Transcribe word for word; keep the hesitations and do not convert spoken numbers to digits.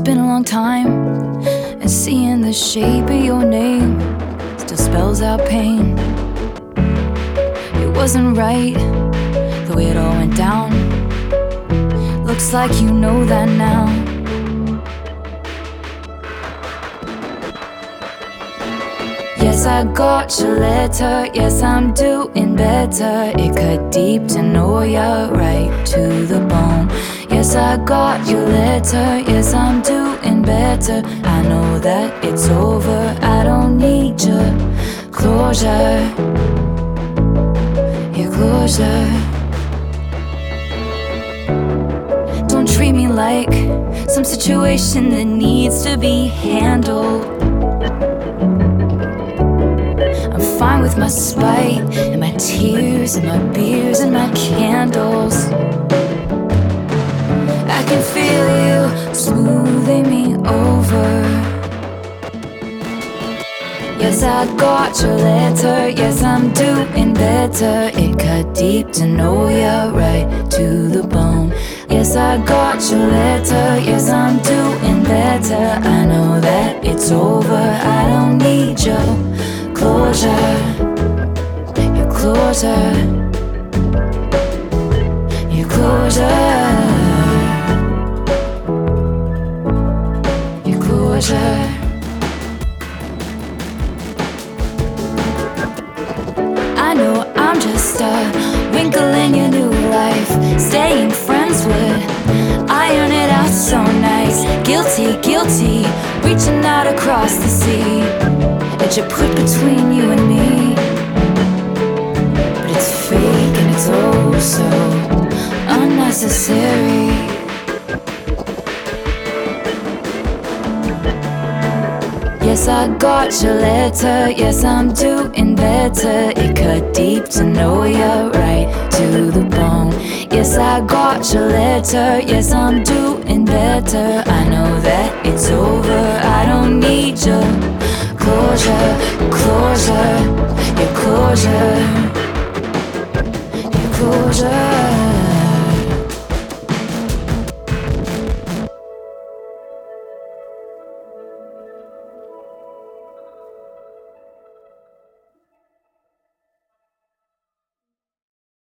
been a long time, and seeing the shape of your name still spells out pain. It wasn't right, the way it all went down. Looks like you know that now. Yes, I got your letter, yes, I'm doing better. It cut deep to know you're right to the bone. Yes, I got your letter, yes, I'm doing better. I know that it's over, I don't need your closure. Your closure. Don't treat me like some situation that needs to be handled. I'm fine with my spite and my tears and my beers and my candles. I can feel you smoothing me over. Yes, I got your letter, yes, I'm doing better. It cut deep to know you're right to the bone. Yes, I got your letter, yes, I'm doing better. I know that it's over, I don't need your closure. Your closure. Your closure. Your closure. I know I'm just a wrinkle in your new life. Staying friends would iron it out so nice. Guilty, guilty, reaching out across the sea that you put between you and me. But it's fake and it's oh so unnecessary. Yes, I got your letter, yes, I'm doing better. It cut deep to know you're right to the bone. Yes, I got your letter, yes, I'm doing better. I know that it's over, I don't need your closure, closure, your closure, your closure.